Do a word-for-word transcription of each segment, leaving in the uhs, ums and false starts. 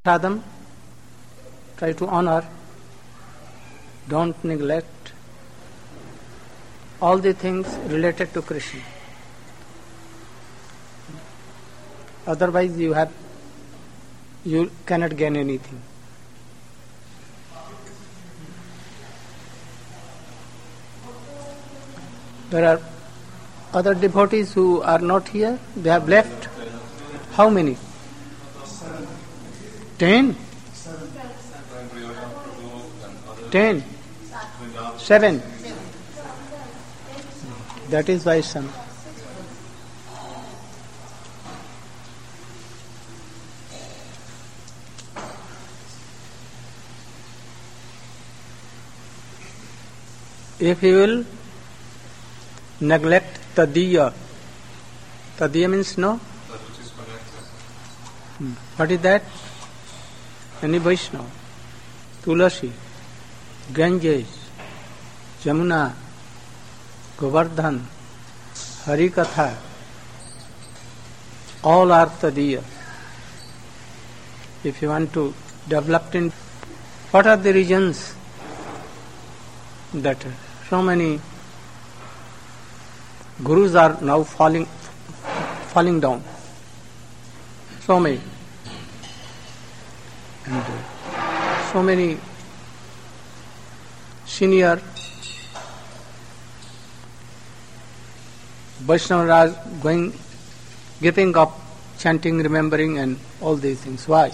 Sadham, try to honor, don't neglect all the things related to Krishna. Otherwise you have you cannot gain anything. There are other devotees who are not here, they have left. How many? Ten? Ten? Seven? That is why son. If you will neglect tadiya, tadiya means no? Hmm. What is that? Any Vaishnava, Tulasi, Ganges, Jamuna, Govardhan, Harikatha, all are tadiya. If you want to develop in, what are the reasons that so many gurus are now falling falling down? So many. And uh, so many senior Vaishnavas are going, giving up chanting, remembering and all these things. Why?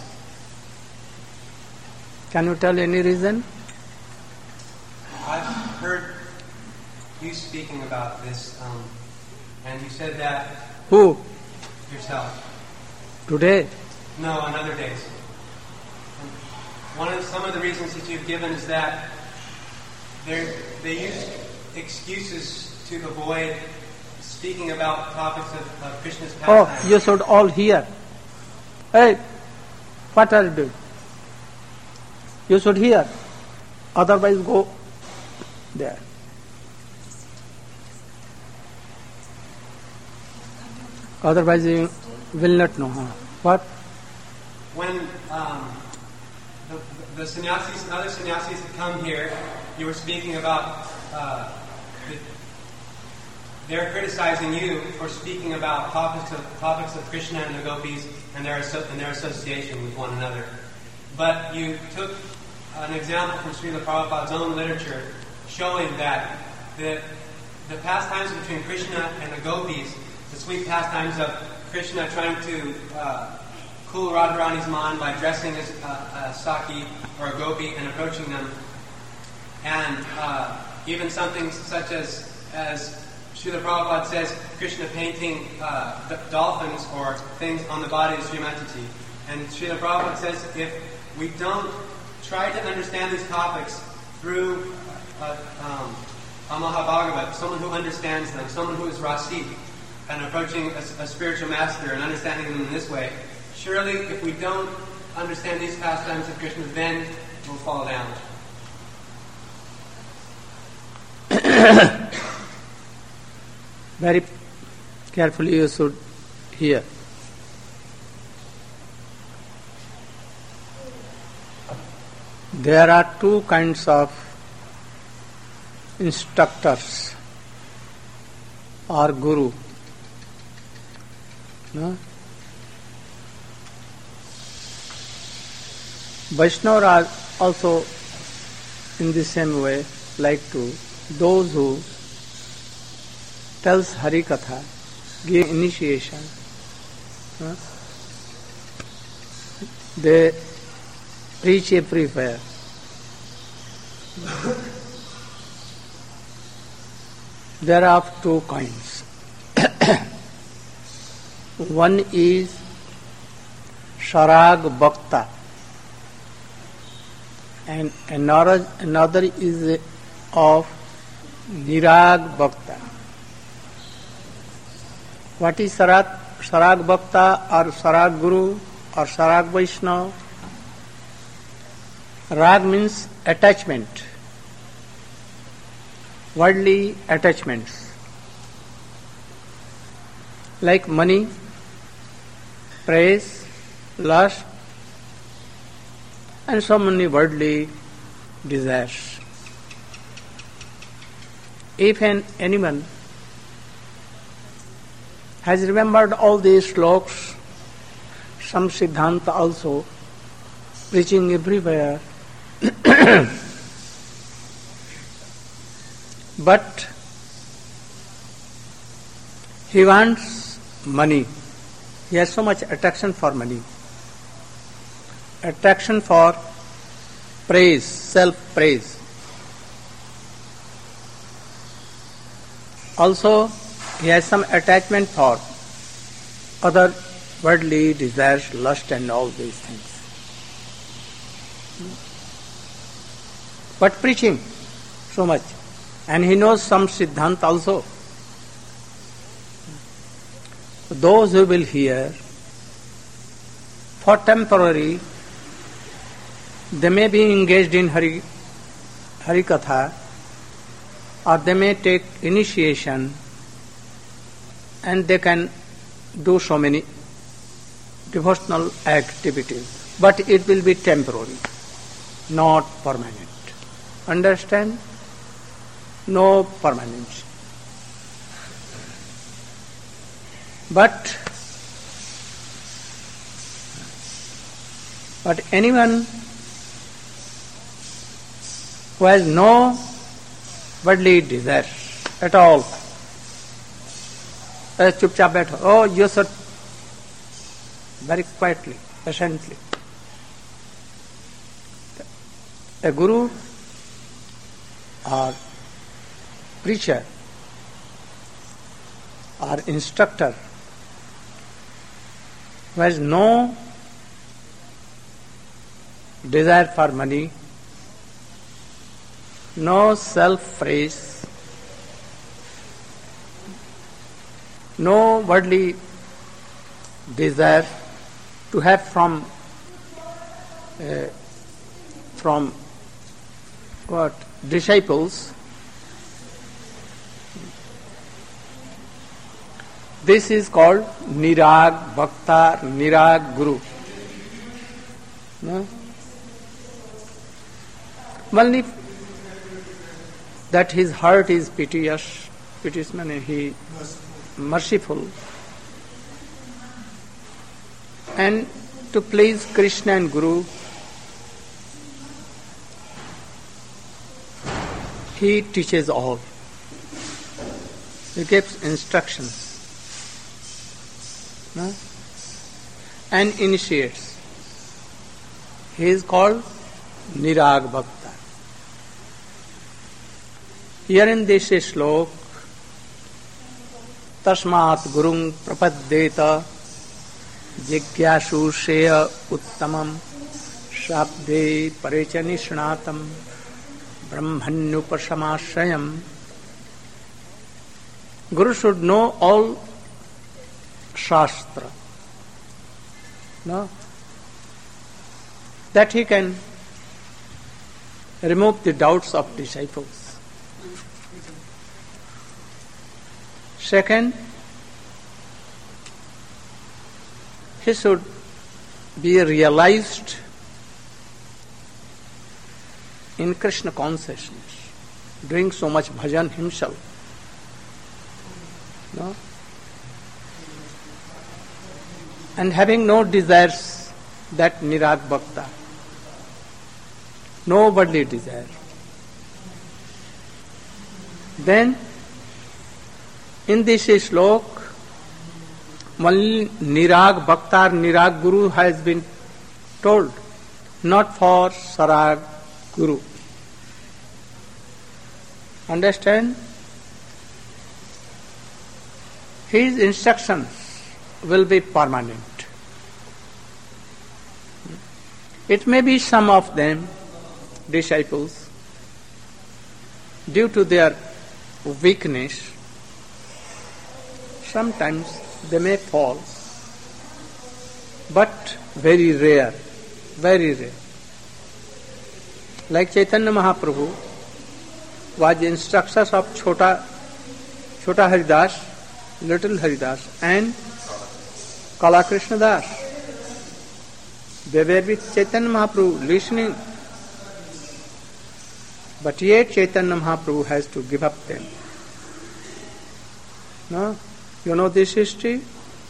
Can you tell any reason? I've heard you speaking about this, um, and you said that... Who? Yourself. Today? No, on other days. One of some of the reasons that you've given is that they they use excuses to avoid speaking about topics of, of Krishna's pastime. Oh, you should all hear. Hey, what are you doing? You should hear. Otherwise go there. Otherwise you will not know. Huh? What? When um, the, the sannyasis and other sannyasis that come here, you were speaking about uh, the, they're criticizing you for speaking about topics of topics of Krishna and the gopis and their and their association with one another. But you took an example from Srila Prabhupada's own literature, showing that the the pastimes between Krishna and the gopis, the sweet pastimes of Krishna trying to uh, cool Radharani's mind by dressing as uh, a Saki or a gopi and approaching them, and uh, even something such as as Srila Prabhupada says, Krishna painting uh, the dolphins or things on the body of Srimati. And Srila Prabhupada says if we don't try to understand these topics through uh, um, a Mahabhagavat, someone who understands them, someone who is Rasi, and approaching a, a spiritual master and understanding them in this way, surely if we don't understand these pastimes of Krishna, then we'll fall down. Very carefully you should hear. There are two kinds of instructors or guru. No? Vaishnavas are also in the same way, like to those who tells Hari Katha, give initiation. No? They preach everywhere. There are of two kinds. One is Sharag Bhakta and another, another is of Nirag Bhakta. What is Sharag, Sharag Bhakta or Sharag Guru or Sharag Vaishnava? Rag means attachment, worldly attachments, like money, praise, lust, and so many worldly desires. If an anyone has remembered all these sloks, some Siddhanta also, preaching everywhere, but he wants money. He has so much attraction for money, attraction for praise, self-praise. Also, he has some attachment for other worldly desires, lust and all these things. But preaching so much. And he knows some Siddhanta also. Those who will hear, for temporary, they may be engaged in Hari, Hari Katha, or they may take initiation, and they can do so many devotional activities. But it will be temporary, not permanent. Understand? No permanence. But but anyone who has no worldly desires at all, चुपचाप बैठो, oh, you should very quietly, patiently. A guru or preacher or instructor who has no desire for money, no self-praise, no worldly desire to have from uh, from what disciples. This is called Nirag Bhakta, Nirag Guru. No? Only that his heart is piteous, piteous means he merciful, and to please Krishna and Guru, he teaches all. He gives instructions. No? And initiates. He is called Nirag Bhakta. Here in this slok, Tasmat Gurung Prapaddeta Jigyashu Sheya Uttamam Shabde Parecha Nishnatam Brahmanyupasamashayam. Guru should know all Shastra. No? That he can remove the doubts of disciples. Second, he should be realized in Krishna consciousness, doing so much bhajan himself. No? And having no desires, that Nirag Bhakta, no worldly desire. Then, in this slok, only Nirag Bhakta or Nirag Guru has been told, not for Sarag Guru. Understand? His instructions will be permanent. It may be some of them, disciples, due to their weakness, sometimes they may fall, but very rare, very rare. Like Chaitanya Mahaprabhu was instructors of Chota, Chota Haridas, Little Haridas, and Kala Krishna Das. They were with Chaitanya Mahaprabhu listening. But yet Chaitanya Mahaprabhu has to give up them. No? You know this history?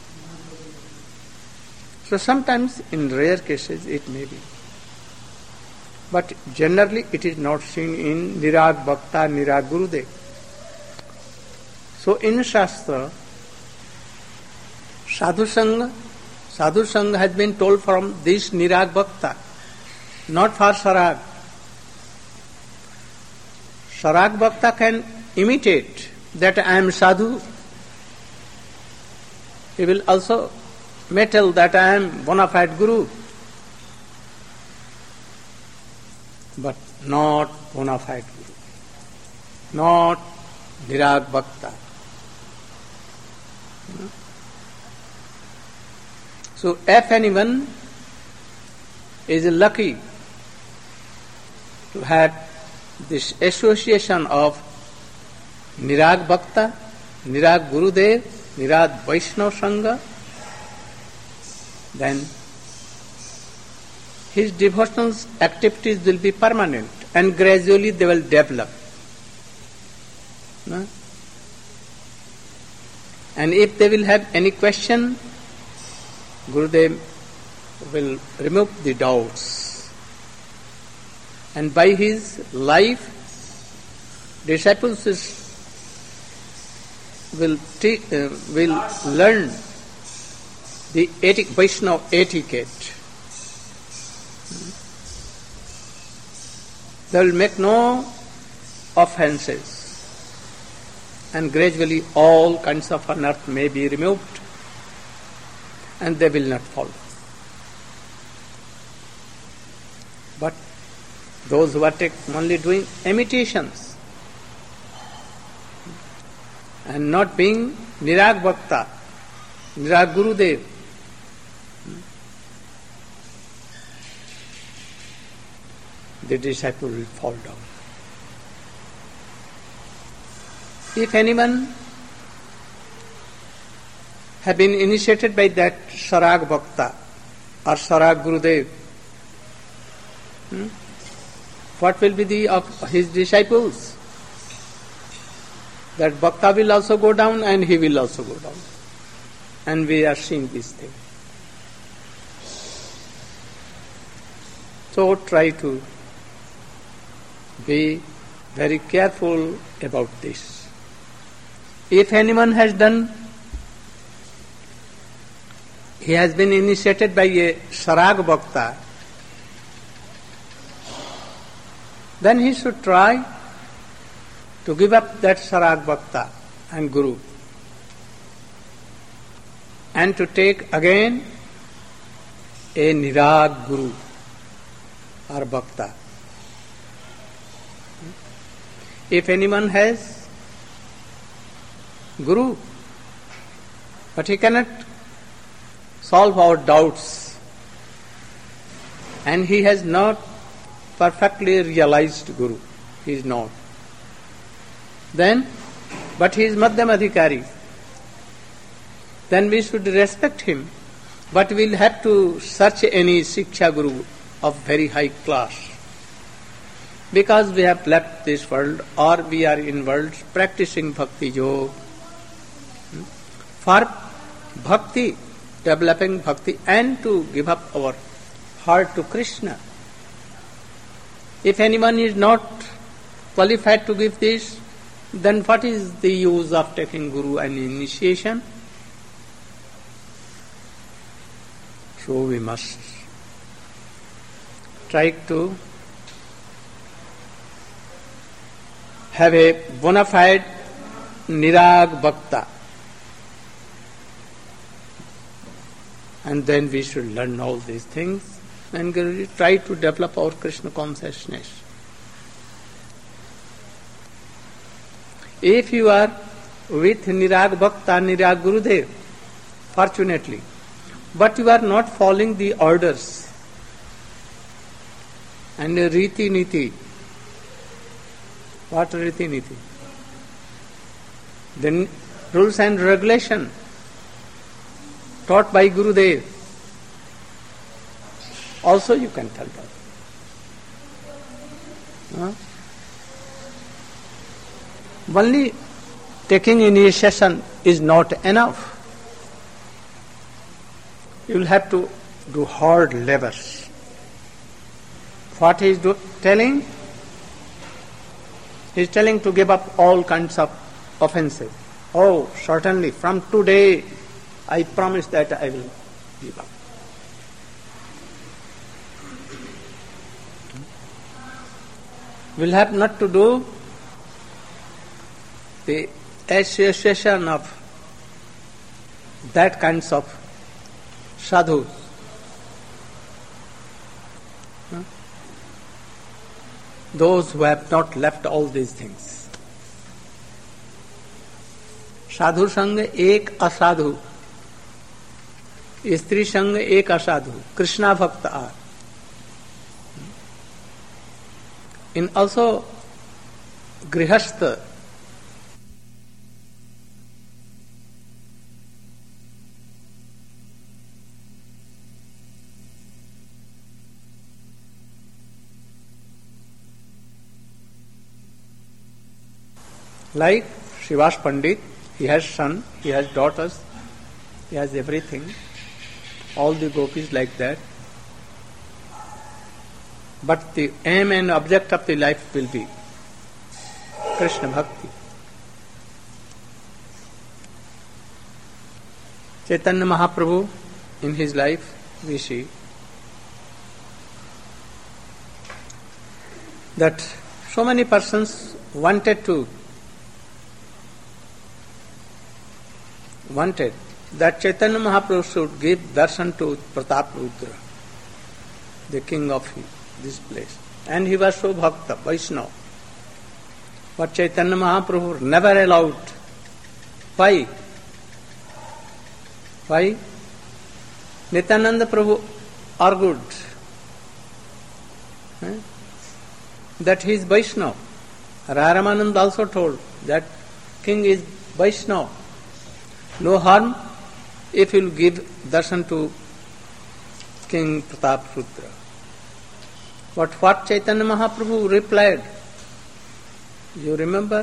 So sometimes in rare cases it may be. But generally it is not seen in Nirag Bhakta, Nirag Gurudev. So in Shastra, Sadhu Sangha, Sadhu Sangha has been told from this Nirag Bhakta, not for Sarag. Sarag Bhakta can imitate that I am Sadhu. He will also may tell that I am bona fide Guru, but not bona fide Guru, not Nirag Bhakta. So if anyone is lucky to have this association of Nirag Bhakta, Nirag Gurudev, Nirag Vaishnava Sangha, then his devotional activities will be permanent and gradually they will develop. No? And if they will have any question, Gurudev will remove the doubts. And by his life, disciples will te- uh, will learn the etic- Vaishnava etiquette. They will make no offences, and gradually all kinds of unearth may be removed, and they will not follow. But those who are take only doing imitations and not being Nirag Bhakta, Nirag Gurudev, the disciple will fall down. If anyone have been initiated by that Sarag Bhakta or Sarag Gurudev, hmm, what will be the of his disciples? That Bhakta will also go down and he will also go down. And we are seeing this thing. So try to be very careful about this. If anyone has done, he has been initiated by a Sarag Bhakta, then he should try to give up that Sarag Bhakta and Guru and to take again a Nirag Guru or Bhakta. If anyone has Guru, but he cannot solve our doubts and he has not perfectly realized Guru, he is not. Then, but he is Madhyamadhikari, then we should respect him, but we will have to search any Siksha Guru of very high class. Because we have left this world or we are in world practicing Bhakti Yoga. For Bhakti, developing Bhakti and to give up our heart to Krishna. If anyone is not qualified to give this, then what is the use of taking Guru and initiation? So we must try to have a bona fide Nirag Bhakta, and then we should learn all these things and try to develop our Krishna consciousness. If you are with Nirag Bhakta, Nirag Gurudev, fortunately, but you are not following the orders and Riti Niti. What Riti Niti? The rules and regulation taught by Gurudev. also you can tell them. Huh? Only taking initiation is not enough. You will have to do hard labors. What he is do- telling? He is telling to give up all kinds of offenses. Oh, certainly, from today, I promise that I will give up. We'll have not to do the association of that kinds of sadhus. Huh? Those who have not left all these things. साधु संग एक असाधु, स्त्री संग एक असाधु, कृष्णा भक्त are. In also grihastha, like Srivas Pandit, he has son, he has daughters, he has everything, all the gopis like that. But the aim and object of the life will be Krishna Bhakti. Chaitanya Mahaprabhu, in his life, we see that so many persons wanted to wanted that Chaitanya Mahaprabhu should give darshan to Pratap Rudra, the king of this place. And he was so bhakta, Vaishnava. But Chaitanya Mahaprabhu never allowed. Why? Why? Nityananda Prabhu argued eh, that he is Vaishnava. Raramanand also told that king is Vaishnava. No harm if you will give darshan to King Pratap Rudra. But what Chaitanya Mahaprabhu replied? You remember?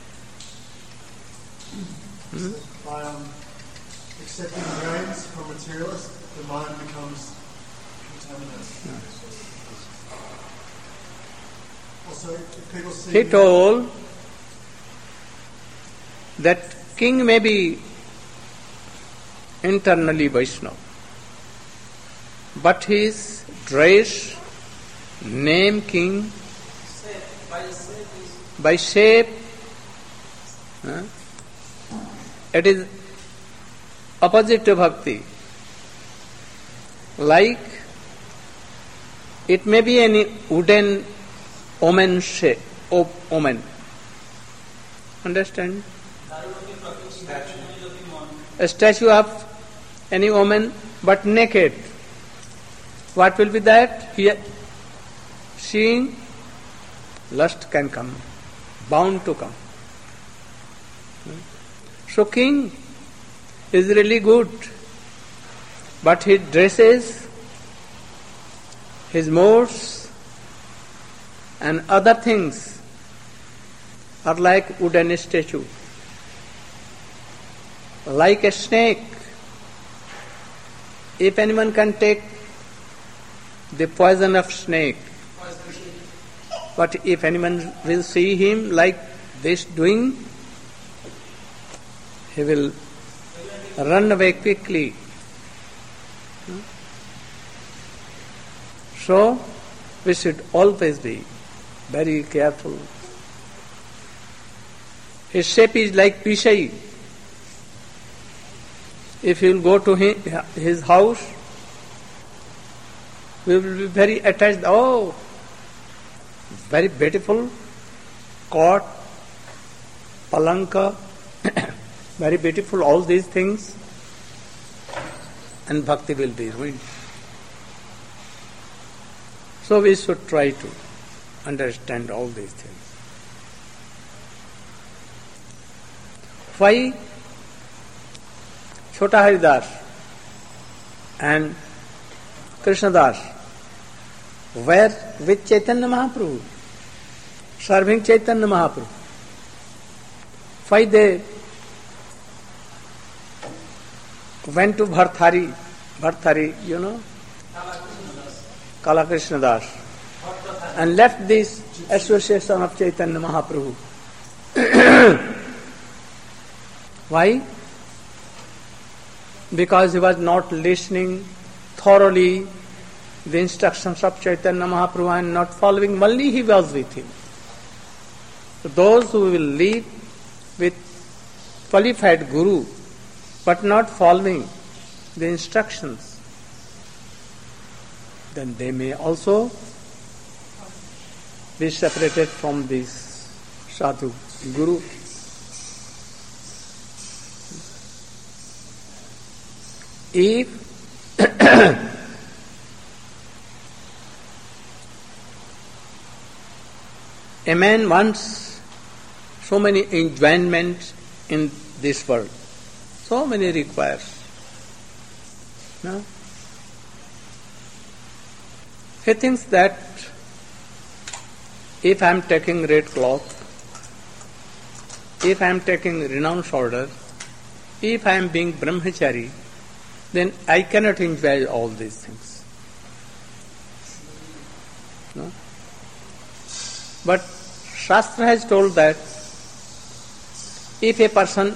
Hmm? By um, accepting gains from materialists, the mind becomes contaminated. No. Also, if people see He told that king may be internally Vaishnava, but his dress, name king, by shape, huh? It is opposite to bhakti. Like it may be any wooden omen shape, omen. Understand? A statue of any woman, but naked. What will be that? Here, seeing, lust can come, bound to come. So king is really good, but his dresses, his modes, and other things are like wooden statue, like a snake. If anyone can take the poison of snake, but if anyone will see him like this doing, he will run away quickly. So, we should always be very careful. His shape is like Pishai. If you will go to his house, we will be very attached. Oh, very beautiful cot, palanka, very beautiful, all these things, and bhakti will be ruined. So we should try to understand all these things. Why Chota Haridas and Krishnadas were with Chaitanya Mahaprabhu, serving Chaitanya Mahaprabhu. Why they went to Bhartari, Bhartari, you know, Kala Krishna Das, and left this association of Chaitanya Mahaprabhu. Why? Because he was not listening thoroughly the instructions of Chaitanya Mahaprabhu and not following. Only he was with him. So those who will live with qualified guru but not following the instructions, then they may also be separated from this sadhu guru. If a man wants so many enjoyments in this world, so many requires, no? He thinks that if I am taking red cloth, if I am taking renounced order, if I am being brahmachari, then I cannot enjoy all these things. No? But Shastra has told that if a person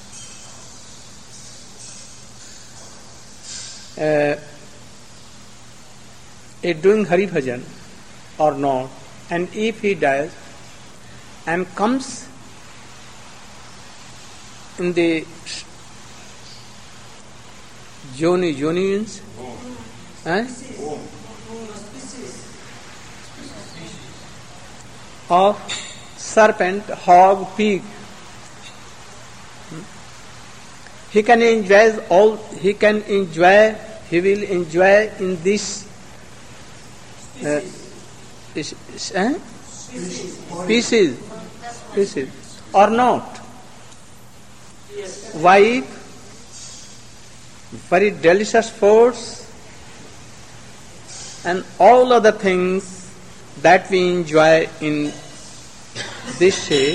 uh, is doing Hari Bhajan or not, and if he dies and comes in the Yoni, Yoni means? Eh? Of serpent, hog, pig. He can enjoy all, he can enjoy, he will enjoy in this uh, is, is, eh? pieces, pieces, or not. Wife, very delicious foods, and all other things that we enjoy in this shape,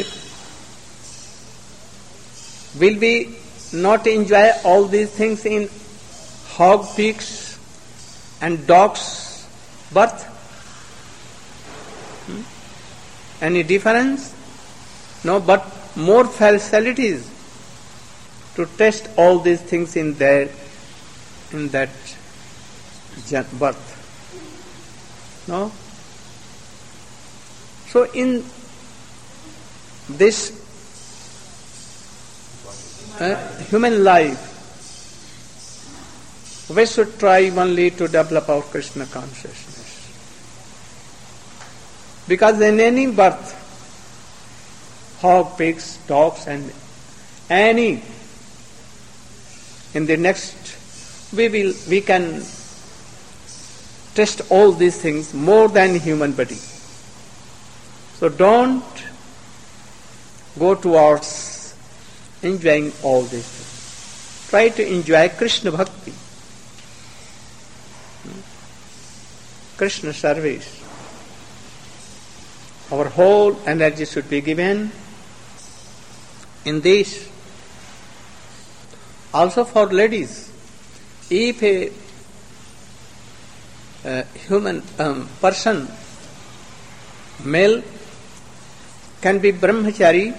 will we not enjoy all these things in hog, pigs and dogs' birth? Hmm? Any difference? No, but more facilities to test all these things in their in that birth. No? So in this uh, human life, we should try only to develop our Krishna consciousness. Because in any birth, hog, pigs, dogs and any, in the next we will we can test all these things more than human body. So don't go towards enjoying all these things. Try to enjoy Krishna Bhakti, Krishna service. Our whole energy should be given in this. Also for ladies, if a uh, human um, person, male, can be brahmachari,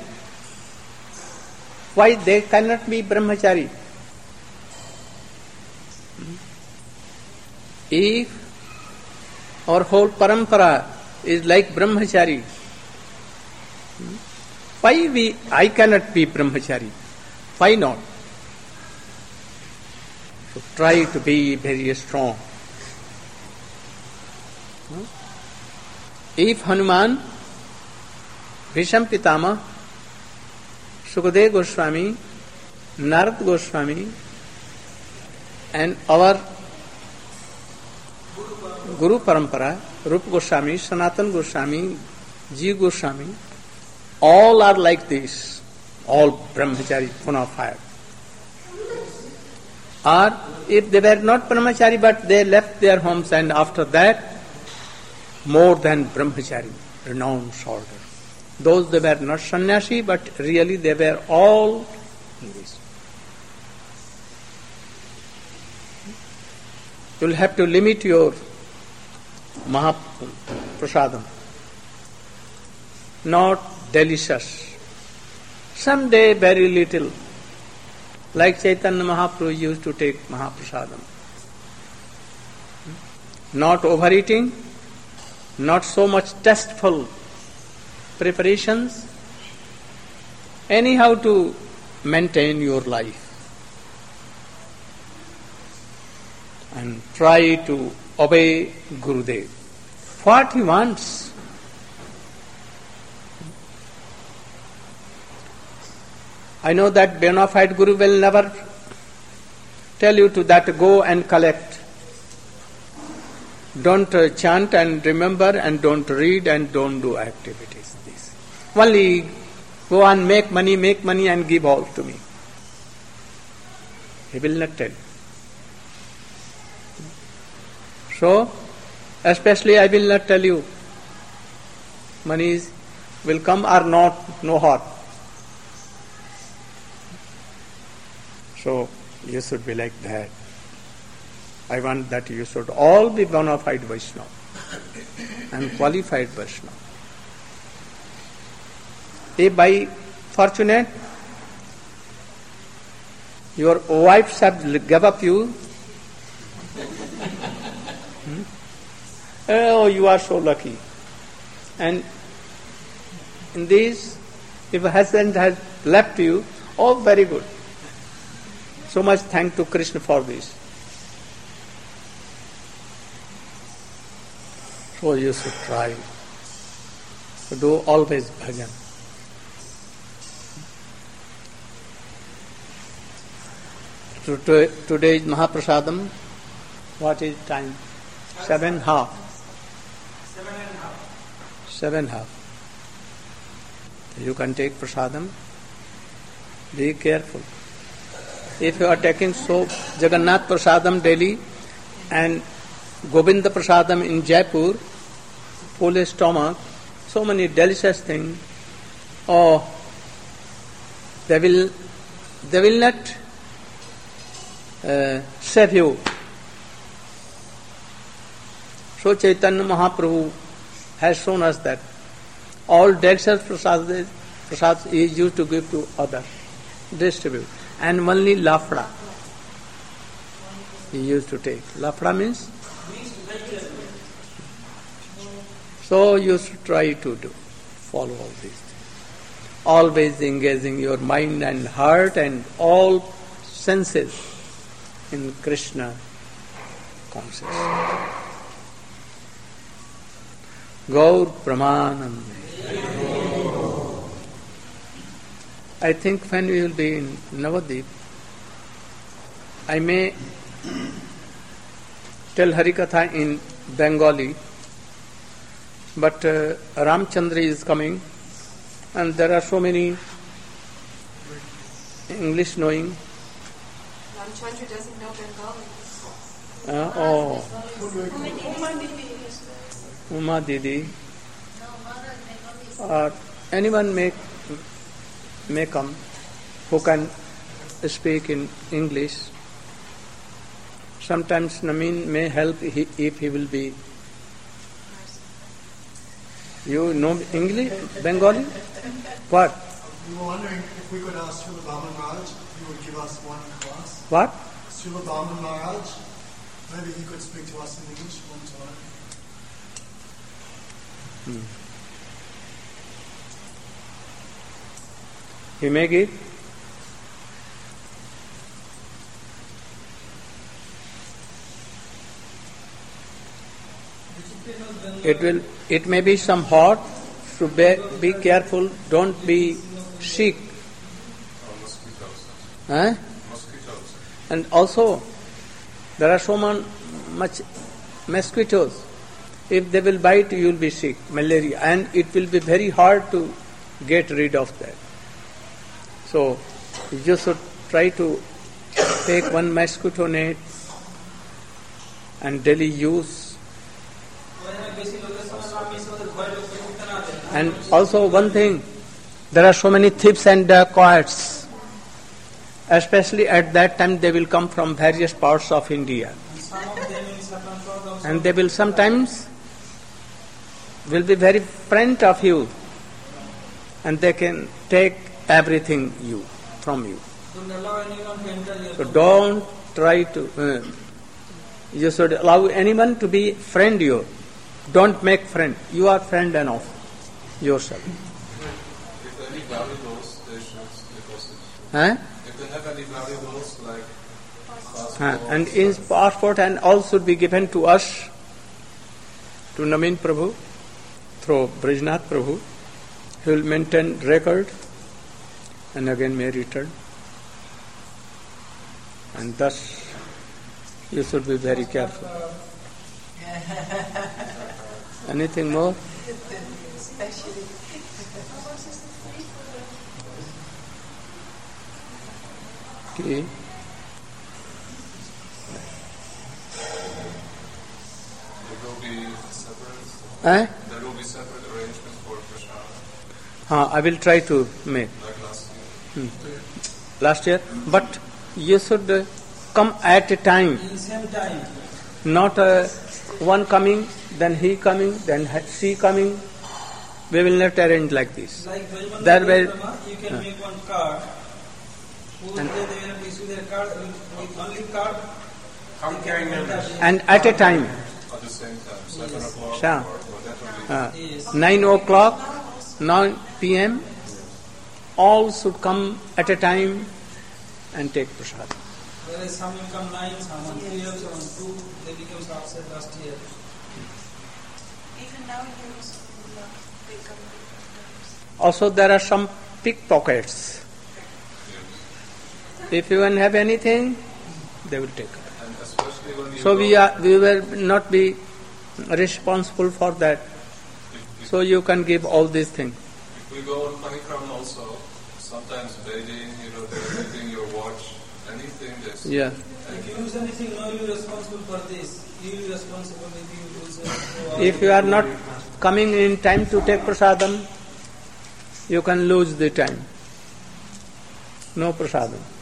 why they cannot be brahmachari? If our whole parampara is like brahmachari, why we I cannot be brahmachari? Why not? So try to be very strong. If Hanuman, Bhisham Pitama, Sukadeva Goswami, Narad Goswami, and our Guru Parampara, Rupa Goswami, Sanatana Goswami, Jiva Goswami, all are like this, all brahmachari, bona fide. Or if they were not brahmachari but they left their homes and after that more than brahmachari, renounced order. Those they were not sannyasi, but really they were all in this. You'll have to limit your Mahaprasadam. Not delicious. Someday very little. Like Chaitanya Mahaprabhu used to take Mahaprasadam. Not overeating, not so much tasteful preparations, anyhow to maintain your life. And try to obey Gurudev. What he wants. I know that bona fide Guru will never tell you to that go and collect. Don't uh, chant and remember and don't read and don't do activities. This. Only go and make money, make money and give all to me. He will not tell you. So, especially I will not tell you money will come or not, no harm. So, you should be like that. I want that you should all be bona fide Vaishnava and qualified Vaishnava. If by fortunate your wives have given up you, hmm? Oh, you are so lucky. And in this, if a husband has left you, oh, very good. So much thanks to Krishna for this. So you should try to do always bhajan. Today is Mahaprasadam. What is time? Seven half. Seven and a half. Seven half. You can take prasadam. Be careful. If you are taking so Jagannath prasadam daily and Govinda prasadam in Jaipur, full stomach, so many delicious things, oh, they will, they will not uh, save you. So Chaitanya Mahaprabhu has shown us that all delicious prasads, prasads he used to give to others, distribute. And only lafda he used to take. Lafda means? So you should try to do, follow all these things. Always engaging your mind and heart and all senses in Krishna consciousness. Gaur Pramanande. I think when we will be in Navadvip, I may tell Harikatha in Bengali, but uh, Ramchandra is coming and there are so many English knowing. Ramchandra doesn't know Bengali. Uh, oh, Uma Didi, or anyone may, may come who can speak in English. Sometimes Naveen may help he, if he will be. You know English, Bengali? What? We were wondering if we could ask Srila Bhaman Maharaj if he would give us one class. What? Srila Bhaman Maharaj, maybe he could speak to us in English one time. Hmm. He may give. It will. It may be some hot. So be, be careful. Don't be sick. Huh? And also, there are so mon- much mosquitoes. If they will bite, you will be sick, malaria, and it will be very hard to get rid of that. So, you should try to take one mosquito net and daily use. And also one thing, there are so many thieves and dacoits. Especially at that time they will come from various parts of India. And they will sometimes will be very friend of you. And they can take everything you from you. So don't try to... Uh, you should allow anyone to be friend you. Don't make friend. You are friend enough yourself. If any valuables, they should deposit. Huh? If they have any valuables like passport, Huh. And in passport and all should be given to us, to Naveen Prabhu, through Brijnath Prabhu. He will maintain record and again may return. And thus you should be very careful. Anything more? Especially. Okay. there will be separate. Eh? There will be separate arrangements for prasad, Huh, I will try to make like last year. last year. But you should uh, come at a time. Same time. Not uh, one coming, then he coming, then she coming. We will not arrange like this. Like Brahman There were- you can uh, make one card. Who And- they, they will issue their card with, with only card. Card carrying members. And at a time, At the same time, seven o'clock Sure. or whatever. we- uh, Yes. nine o'clock, nine p.m. all should come at a time and take prasad. Whereas some will come nine, some on three, some on two. They became upset last year. Even now here also people are they come different times. Also, there are some pickpockets. If you don't have anything, they will take it. And especially when you So go, we are we will not be responsible for that. if, if, So you can give all these things. if we go on Panikram also, sometimes bathing, you know, they're leaving your watch, anything that's Yeah. If you use anything, no, you are responsible for this. You are responsible if you use it. If you are not coming in time to take prasadam, you can lose the time. No prasadam.